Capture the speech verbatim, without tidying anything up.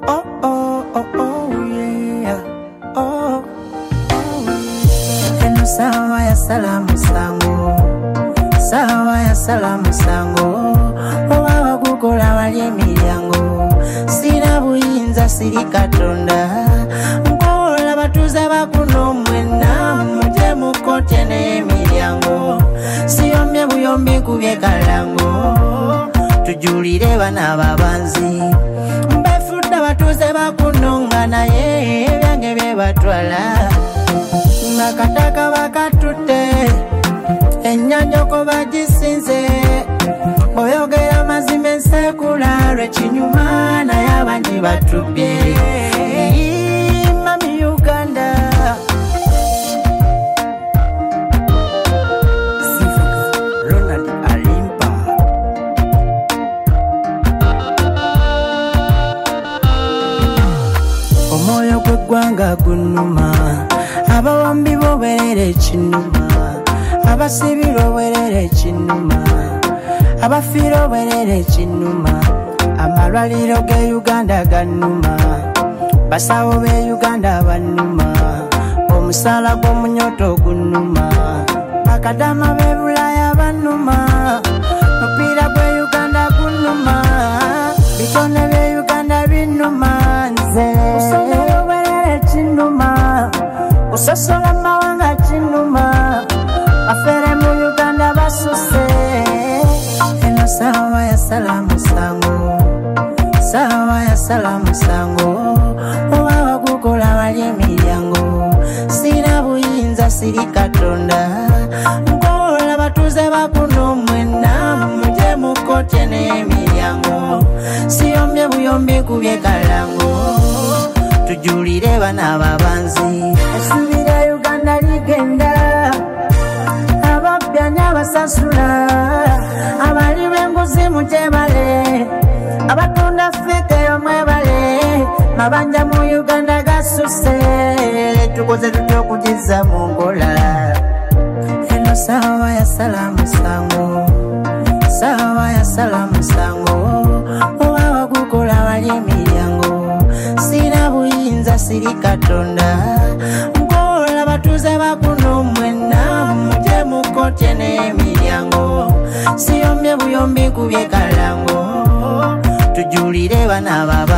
Oh, oh, oh, oh, yeah. Oh, oh, yeah. Eno sawa ya salamu sango, sawa ya salamu sango. Owa wakukola wali emilyango, sina buyinza siri katonda. Mkola batuza bakuno mwena, muje mukote ne emilyango. Siyomye buyombi kubye kalango, tujulire bana babanzi. Mbefuda batuze bakunonga naye ebyange bye batwala. Nakataka bakatute, ennyanja ko bagisinze. Oyogera mazima ensekula lwekinyuma naye abangi batubye. Mami Uganda omwoyo gw'eggwanga gunnuma, abawambi boberere ekinnuma, abasibira oberere ekinnuma, abafiira oberere ekinnuma, amalwaliro ge Uganda gannuma, basawo be Uganda bannuma, omusaala gw'omunyoto gunnuma, bakadama be Bulaaya bannuma, mupiira gwe Uganda gunnuma, bitone bye Uganda binnuma. Nze kusomera oberere kinnuma, kusosola mawanga kinnuma, afere mu Uganda basuse. Eno sawa ya salamu sango, sawa ya salamu sango. Owa wakukola wali emilyango, sina buyinza siri katonda. Mkola batuze bakuno mwena, muje mukote ne emilyango. Siyomye buyombi kubye kalango, tujulire bana babanzi. Esubira Uganda ligenda, ababyanya basasula, abali b'enguzi mujebale, abatunda feke yomwebale, mabanja mu Uganda gasuse, tukoze tutyo kugiza mu nkola. Eno sawa ya salamu sango, sawa ya salamu sango. Owa wakukola wali emilyango, sina buyinza siri katonda. Mkola batuze bakuno mwena, muje mukote ne emilyango. Siyomye buyombi kubye kalango, tujulire bana baba.